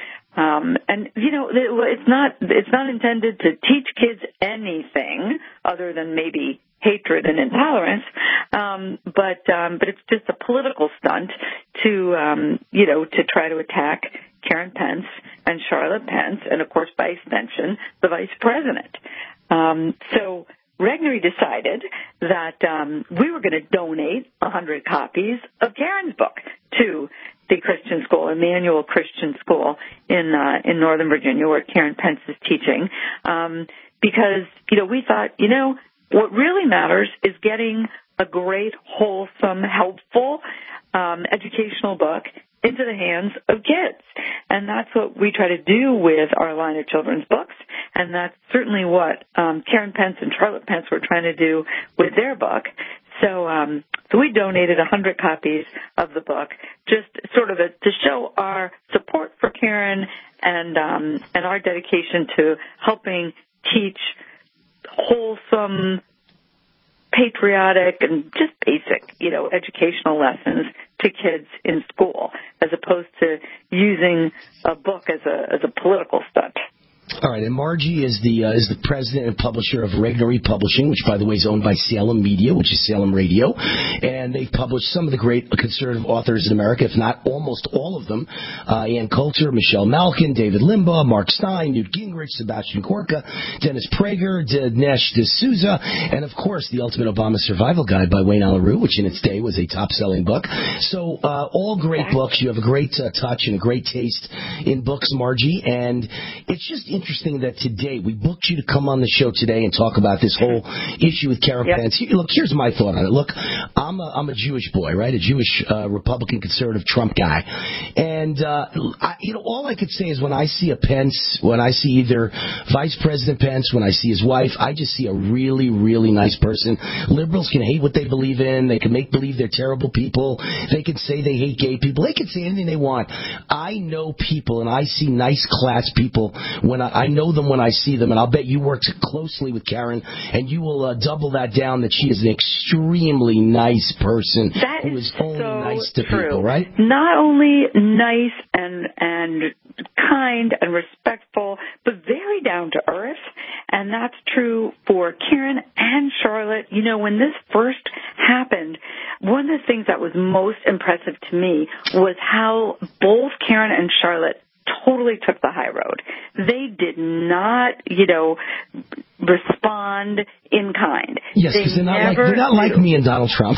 Um, and you know, it's not it's not intended to teach kids anything other than maybe hatred and intolerance, um, but um, but it's just a political stunt to um, you know to try to attack Karen Pence and Charlotte Pence, and of course by extension the vice president. Um, so Regnery decided that um, we were going to donate a hundred copies of Karen's book to the Christian school, Emmanuel Christian School in uh, in Northern Virginia, where Karen Pence is teaching, um, because you know we thought you know. What really matters is getting a great, wholesome, helpful, um, educational book into the hands of kids. And that's what we try to do with our line of children's books. And that's certainly what um, Karen Pence and Charlotte Pence were trying to do with their book. So, um, so we donated a hundred copies of the book, just sort of a, to show our support for Karen and um, and our dedication to helping teach wholesome, patriotic, and just basic, you know, educational lessons to kids in school, as opposed to using a book as a as a political stunt. All right, and Margie is the uh, is the president and publisher of Regnery Publishing, which, by the way, is owned by Salem Media, which is Salem Radio, and they've published some of the great conservative authors in America, if not almost all of them: uh, Ann Coulter, Michelle Malkin, David Limbaugh, Mark Stein, Newt Gingrich, Sebastian Gorka, Dennis Prager, Dinesh D'Souza, and of course, The Ultimate Obama Survival Guide by Wayne Allyn Root, which in its day was a top-selling book. So, uh, all great books. You have a great uh, touch and a great taste in books, Margie, and it's just interesting that today we booked you to come on the show today and talk about this whole issue with Karen yep. Pence. Look, here's my thought on it. Look, I'm a, I'm a Jewish boy, right? A Jewish uh, Republican conservative Trump guy, and uh, I, you know, all I could say is when I see a Pence, when I see either Vice President Pence, when I see his wife, I just see a really, really nice person. Liberals can hate what they believe in. They can make believe they're terrible people. They can say they hate gay people. They can say anything they want. I know people, and I see nice class people when I I know them when I see them, and I'll bet you worked closely with Karen, and you will uh, double that down that she is an extremely nice person that who is is only so nice to true. people, right? Not only nice and and kind and respectful, but very down to earth, and that's true for Karen and Charlotte. You know, when this first happened, one of the things that was most impressive to me was how both Karen and Charlotte totally took the high road. They did not, you know, respond in kind. Yes, because they they're not like they're not like me and Donald Trump.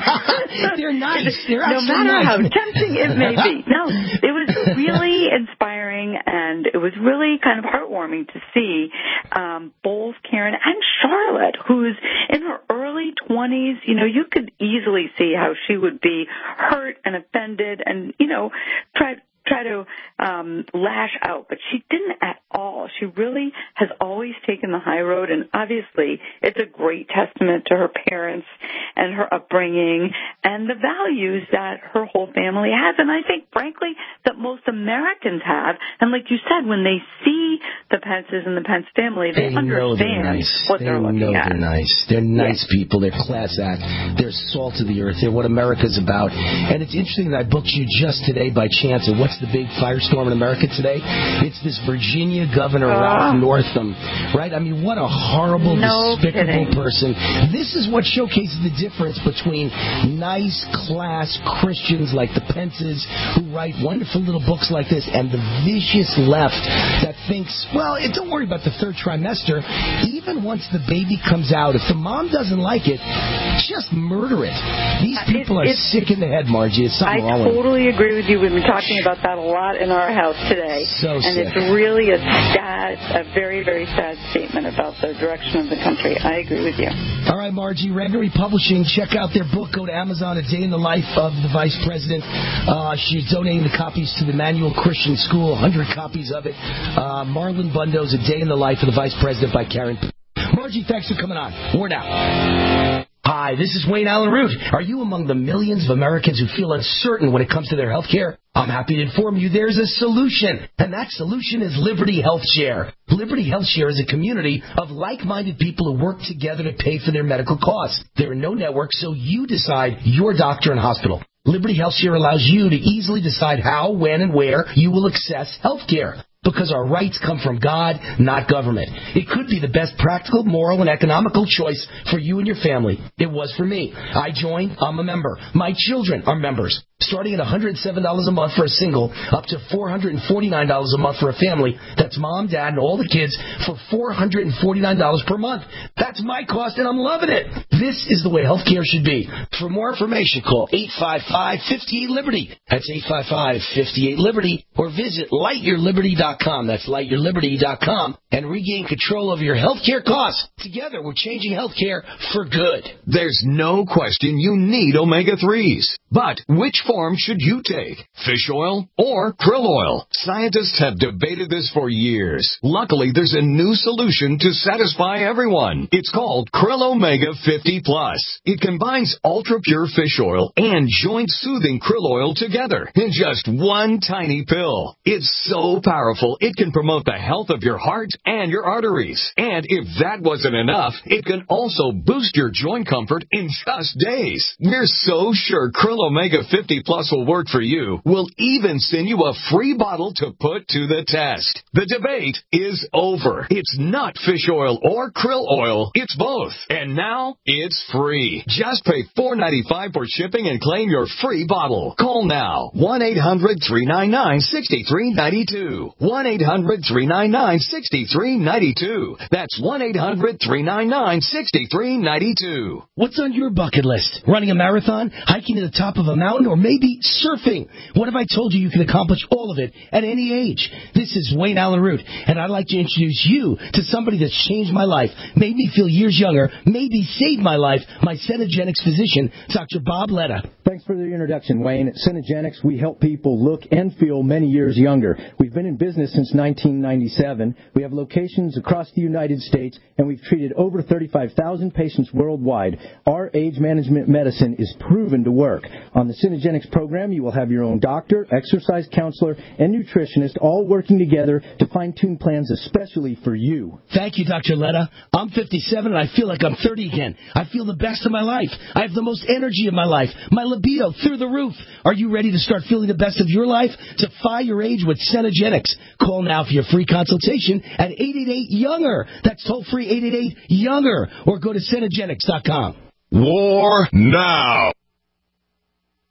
They're nice. They're no actually matter nice. how tempting it may be. No, it was really inspiring, and it was really kind of heartwarming to see um, both Karen and Charlotte, who's in her early twenties. You know, you could easily see how she would be hurt and offended, and you know, try. try to um, lash out, but she didn't at all. She really has always taken the high road, and obviously it's a great testament to her parents and her upbringing and the values that her whole family has, and I think, frankly, that most Americans have. And like you said, when they see the Pences and the Pence family, they, they understand know they're nice. what they they're looking know at. They're nice. They're nice yeah. people. They're class act. They're salt of the earth. They're what America's about. And it's interesting that I booked you just today by chance. And what's the big firestorm in America today? It's this Virginia Governor oh. Ralph Northam, right? I mean, what a horrible, no despicable kidding. person. This is what showcases the difference between nice, class Christians like the Pences who write wonderful little books like this and the vicious left that thinks, well, it, don't worry about the third trimester. Even once the baby comes out, if the mom doesn't like it, just murder it. These people it, are sick in the head, Margie. It's something I wrong with them. totally agree with you. We've been talking about that a lot in our house today. So and sick. it's really a sad, a very, very sad statement about the direction of the country. I agree with you. All right, Margie, Regnery Publishing. Check out their book. Go to Amazon, A Day in the Life of the Vice President. Uh, she's donating the copies to the Emmanuel Christian School, one hundred copies of it. Uh, Marlon Bundo's A Day in the Life of the Vice President by Karen. Margie, thanks for coming on. We're out. Hi, this is Wayne Allen Root. Are you among the millions of Americans who feel uncertain when it comes to their health care? I'm happy to inform you there's a solution, and that solution is Liberty Health Share. Liberty Health Share is a community of like-minded people who work together to pay for their medical costs. There are no networks, so you decide your doctor and hospital. Liberty Health Share allows you to easily decide how, when, and where you will access health care. Because our rights come from God, not government. It could be the best practical, moral, and economical choice for you and your family. It was for me. I joined. I'm a member. My children are members. Starting at one hundred seven dollars a month for a single, up to four hundred forty-nine dollars a month for a family. That's mom, dad, and all the kids for four hundred forty-nine dollars per month. That's my cost, and I'm loving it. This is the way healthcare should be. For more information, call eight five five, five eight, Liberty. That's eight five five, five eight, Liberty. Or visit light your liberty dot com. That's light your liberty dot com. And regain control over your healthcare costs. Together, we're changing healthcare for good. There's no question you need omega threes. But which form should you take? Fish oil or krill oil? Scientists have debated this for years. Luckily, there's a new solution to satisfy everyone. It's called Krill Omega fifty plus. It combines ultra-pure fish oil and joint-soothing krill oil together in just one tiny pill. It's so powerful, it can promote the health of your heart and your arteries. And if that wasn't enough, it can also boost your joint comfort in just days. We're so sure Krill Omega fifty plus will work for you. We'll even send you a free bottle to put to the test. The debate is over. It's not fish oil or krill oil. It's both. And now it's free. Just pay four dollars and ninety-five cents for shipping and claim your free bottle. Call now. one eight hundred, three nine nine, six three nine two. one eight hundred, three nine nine, six three nine two. That's one eight hundred, three nine nine, six three nine two. What's on your bucket list? Running a marathon? Hiking to the top of a mountain? Or maybe surfing? What if I told you you can accomplish all of it at any age? This is Wayne Allen Root, and I'd like to introduce you to somebody that's changed my life, made me feel years younger, maybe saved my life, my Cenegenics physician, Doctor Bob Letta. Thanks for the introduction, Wayne. At Cenegenics, we help people look and feel many years younger. We've been in business since nineteen ninety-seven. We have locations across the United States, and we've treated over thirty-five thousand patients worldwide. Our age management medicine is proven to work. On the Cenegenics program, you will have your own doctor, exercise counselor, and nutritionist all working together to fine-tune plans especially for you. Thank you, Doctor Letta. I'm fifty-seven, and I feel like I'm thirty again. I feel the best of my life. I have the most energy of my life. My libido through the roof. Are you ready to start feeling the best of your life? Defy your age with Cenegenics. Call now for your free consultation at eight eight eight, younger. That's toll-free eight eight eight, younger. Or go to Cenegenics dot com. War now.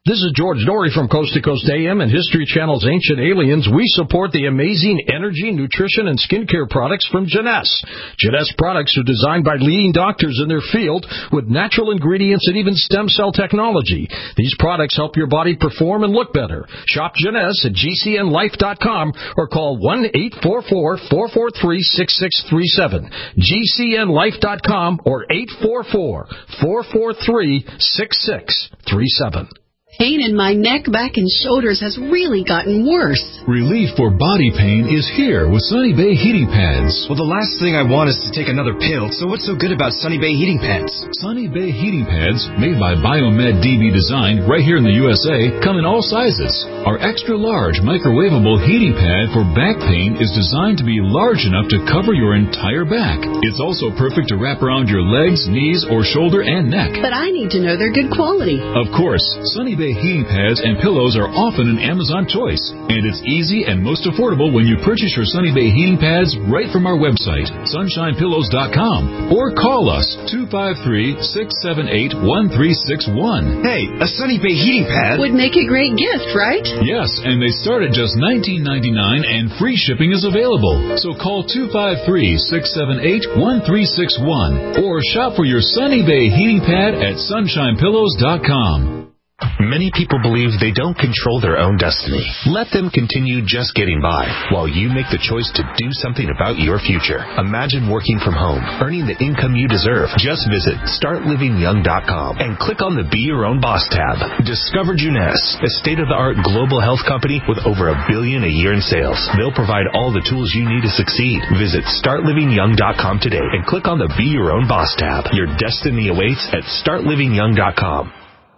This is George Norrie from Coast to Coast A M and History Channel's Ancient Aliens. We support the amazing energy, nutrition, and skincare products from Jeunesse. Jeunesse products are designed by leading doctors in their field with natural ingredients and even stem cell technology. These products help your body perform and look better. Shop Jeunesse at G C N life dot com or call one eight four four, four four three, six six three seven. G C N life dot com or eight four four, four four three, six six three seven. Pain in my neck, back, and shoulders has really gotten worse. Relief for body pain is here with Sunny Bay heating pads. Well, the last thing I want is to take another pill, so what's so good about Sunny Bay heating pads? Sunny Bay heating pads, made by Biomed D B Design right here in the U S A, come in all sizes. Our extra-large microwavable heating pad for back pain is designed to be large enough to cover your entire back. It's also perfect to wrap around your legs, knees, or shoulder and neck. But I need to know they're good quality. Of course, Sunny Bay heating pads and pillows are often an Amazon choice, and it's easy and most affordable when you purchase your Sunny Bay heating pads right from our website, sunshine pillows dot com, or call us two five three, six seven eight, one three six one. Hey, a Sunny Bay heating pad would make a great gift, right? Yes, and they start at just nineteen ninety-nine and free shipping is available. So call two five three, six seven eight, one three six one or shop for your Sunny Bay heating pad at sunshine pillows dot com. Many people believe they don't control their own destiny. Let them continue just getting by while you make the choice to do something about your future. Imagine working from home, earning the income you deserve. Just visit start living young dot com and click on the Be Your Own Boss tab. Discover Jeunesse, a state-of-the-art global health company with over a billion a year in sales. They'll provide all the tools you need to succeed. Visit start living young dot com today and click on the Be Your Own Boss tab. Your destiny awaits at start living young dot com.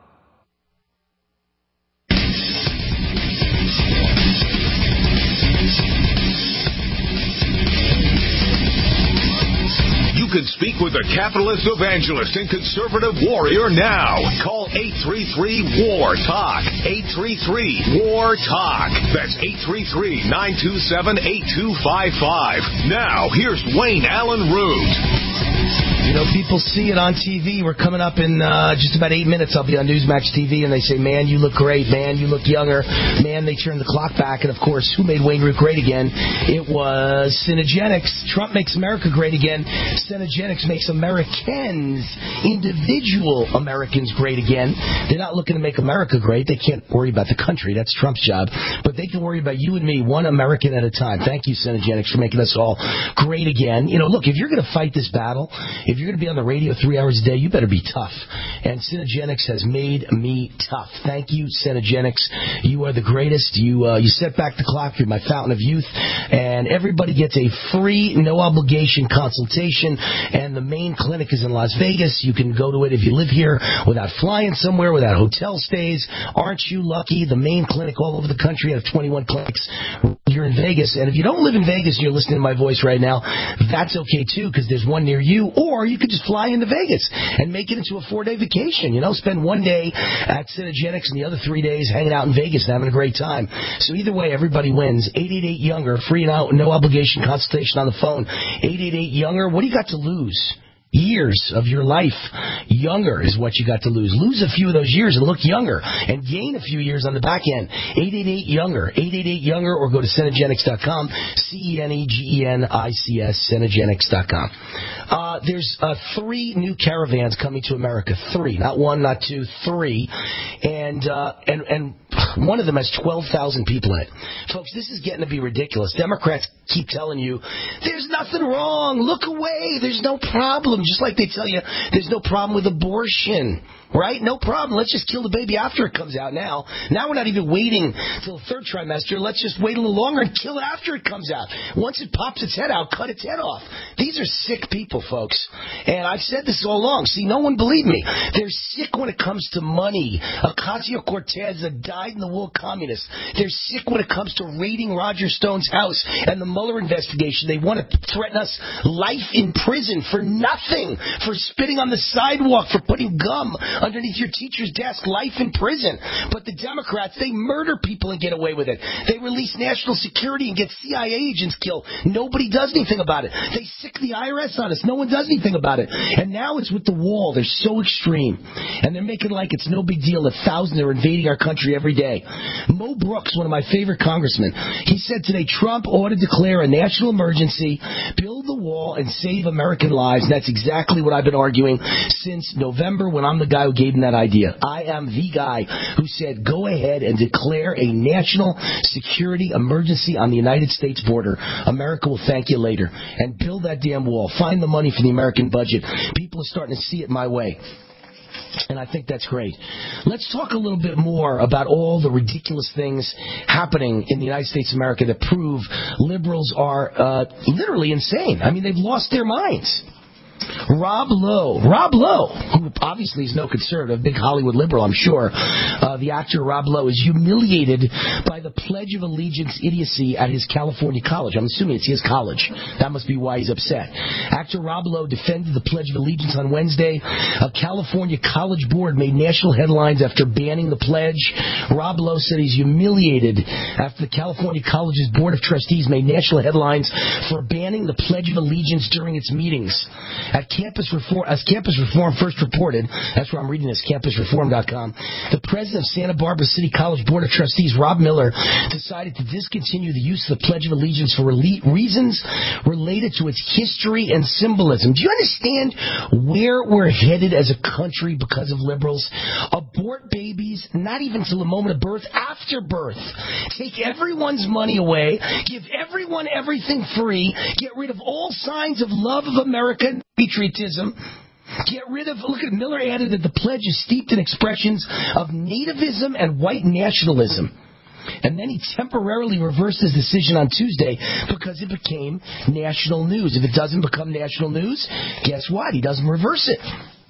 You can speak with a capitalist evangelist and conservative warrior now. Call eight three three, W A R, TALK. eight three three, W A R, TALK. That's eight three three, nine two seven, eight two five five. Now, here's Wayne Allen Root. You know, people see it on T V. We're coming up in uh, just about eight minutes. I'll be on Newsmax T V, and they say, man, you look great. Man, you look younger. Man, they turn the clock back. And, of course, who made Wayne Root great again? It was Synergenics. Trump makes America great again. Synergenics makes Americans, individual Americans, great again. They're not looking to make America great. They can't worry about the country. That's Trump's job. But they can worry about you and me, one American at a time. Thank you, Synergenics, for making us all great again. You know, look, if you're going to fight this battle, if you're going to be on the radio three hours a day, you better be tough. And Synergenics has made me tough. Thank you, Synergenics. You are the greatest. You uh, you set back the clock. You're my fountain of youth. And everybody gets a free, no-obligation consultation. And the main clinic is in Las Vegas. You can go to it if you live here without flying somewhere, without hotel stays. Aren't you lucky? The main clinic all over the country out of twenty-one clinics. You're in Vegas. And if you don't live in Vegas and you're listening to my voice right now, that's okay, too, because there's one near you. Or you could just fly into Vegas and make it into a four-day vacation. You know, spend one day at Synergenics and the other three days hanging out in Vegas and having a great time. So either way, everybody wins. eight eight eight younger, free and no obligation consultation on the phone. eight eight eight younger. What do you got to lose? Years of your life. Younger is what you got to lose. Lose a few of those years and look younger and gain a few years on the back end. eight eight eight younger. eight eight eight younger or go to Synergenics dot com. C E N E G E N I C S, Synergenics dot com. Uh, there's uh, three new caravans coming to America. Three. Not one, not two, three. And, uh, and, and one of them has twelve thousand people in it. Folks, this is getting to be ridiculous. Democrats keep telling you, there's nothing wrong. Look away. There's no problem. Just like they tell you, there's no problem with abortion. Right? No problem. Let's just kill the baby after it comes out now. Now we're not even waiting till the third trimester. Let's just wait a little longer and kill it after it comes out. Once it pops its head out, cut its head off. These are sick people, folks. And I've said this all along. See, no one believed me. They're sick when it comes to money. Ocasio-Cortez, a dyed dyed-in-the-wool communists. They're sick when it comes to raiding Roger Stone's house and the Mueller investigation. They want to threaten us life in prison for nothing, for spitting on the sidewalk, for putting gum underneath your teacher's desk, life in prison. But the Democrats, they murder people and get away with it. They release national security and get C I A agents killed. Nobody does anything about it. They sick the I R S on us. No one does anything about it. And now it's with the wall. They're so extreme. And they're making like it's no big deal that thousands are invading our country every day. Mo Brooks, one of my favorite congressmen, he said today Trump ought to declare a national emergency, build the wall, and save American lives. And that's exactly what I've been arguing since November when I'm the guy who gave him that idea. I am the guy who said go ahead and declare a national security emergency on the United States border. America will thank you later. And build that damn wall. Find the money for the American budget. People are starting to see it my way. And I think that's great. Let's talk a little bit more about all the ridiculous things happening in the United States of America that prove liberals are uh, literally insane. I mean, they've lost their minds. Rob Lowe. Rob Lowe, who obviously is no conservative, big Hollywood liberal, I'm sure. Uh, the actor Rob Lowe is humiliated by the Pledge of Allegiance idiocy at his California college. I'm assuming it's his college. That must be why he's upset. Actor Rob Lowe defended the Pledge of Allegiance on Wednesday. A California college board made national headlines after banning the pledge. Rob Lowe said he's humiliated after the California College's Board of Trustees made national headlines for banning the Pledge of Allegiance during its meetings. At Campus Reform, as Campus Reform first reported, that's where I'm reading this, campus reform dot com, the president of Santa Barbara City College Board of Trustees, Rob Miller, decided to discontinue the use of the Pledge of Allegiance for reasons related to its history and symbolism. Do you understand where we're headed as a country because of liberals? Abort babies, not even till the moment of birth, after birth. Take everyone's money away, give everyone everything free, get rid of all signs of love of America and patriotism. Get rid of, look at Miller added that the pledge is steeped in expressions of nativism and white nationalism. And then he temporarily reversed his decision on Tuesday because it became national news. If it doesn't become national news, guess what? He doesn't reverse it.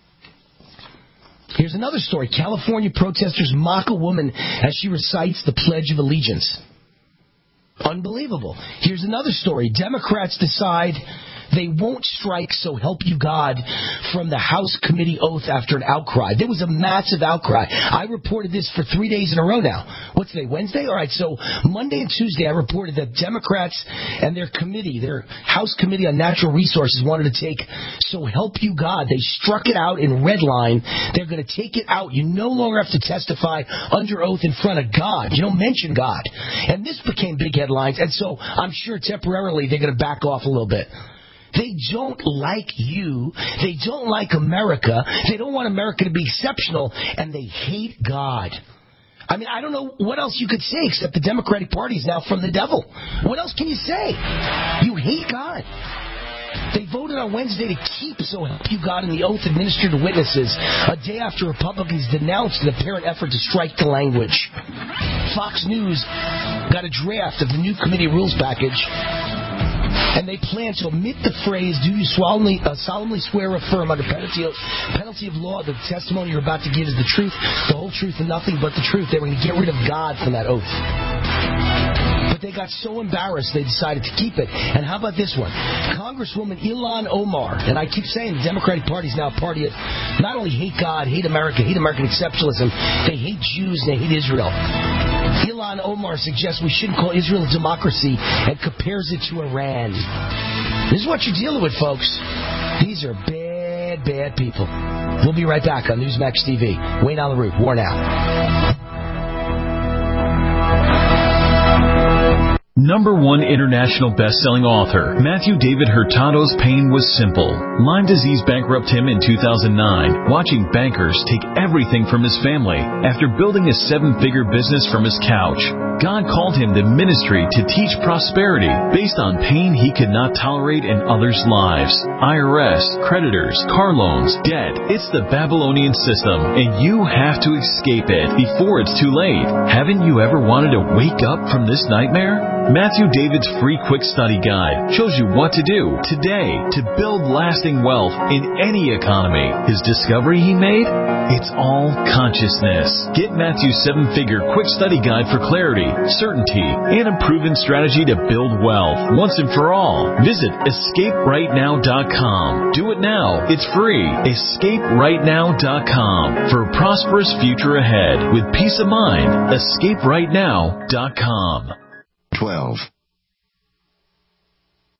Here's another story. California protesters mock a woman as she recites the Pledge of Allegiance. Unbelievable. Here's another story. Democrats decide they won't strike, so help you God, from the House committee oath after an outcry. There was a massive outcry. I reported this for three days in a row now. What's today, Wednesday? All right, so Monday and Tuesday I reported that Democrats and their committee, their House Committee on Natural Resources, wanted to take so help you God. They struck it out in red line. They're going to take it out. You no longer have to testify under oath in front of God. You don't mention God. And this became big headlines, and so I'm sure temporarily they're going to back off a little bit. They don't like you. They don't like America. They don't want America to be exceptional, and they hate God. I mean, I don't know what else you could say except the Democratic Party is now from the devil. What else can you say? You hate God. They voted on Wednesday to keep So Help You God in the oath administered to witnesses a day after Republicans denounced an apparent effort to strike the language. Fox News got a draft of the new committee rules package, and they plan to omit the phrase, do you solemnly, uh, solemnly swear or affirm under penalty of, penalty of law that the testimony you're about to give is the truth, the whole truth, and nothing but the truth. They were going to get rid of God from that oath. But they got so embarrassed they decided to keep it. And how about this one? Congresswoman Ilhan Omar, and I keep saying the Democratic Party is now a party of not only hate God, hate America, hate American exceptionalism, they hate Jews and they hate Israel. Ilhan Omar suggests we shouldn't call Israel a democracy and compares it to Iran. This is what you're dealing with, folks. These are bad, bad people. We'll be right back on Newsmax T V. Wayne on the Root. War now. Number one international best-selling author, Matthew David Hurtado's pain was simple. Lyme disease bankrupted him in two thousand nine, watching bankers take everything from his family after building a seven-figure business from his couch. God called him to ministry to teach prosperity based on pain he could not tolerate in others' lives. I R S, creditors, car loans, debt. It's the Babylonian system, and you have to escape it before it's too late. Haven't you ever wanted to wake up from this nightmare? Matthew David's free quick study guide shows you what to do today to build lasting wealth in any economy. His discovery he made? It's all consciousness. Get Matthew's seven-figure quick study guide for clarity, certainty, and a proven strategy to build wealth once and for all. Visit escape right now dot com. Do it now. It's free. escape right now dot com for a prosperous future ahead with peace of mind. escape right now dot com. twelve.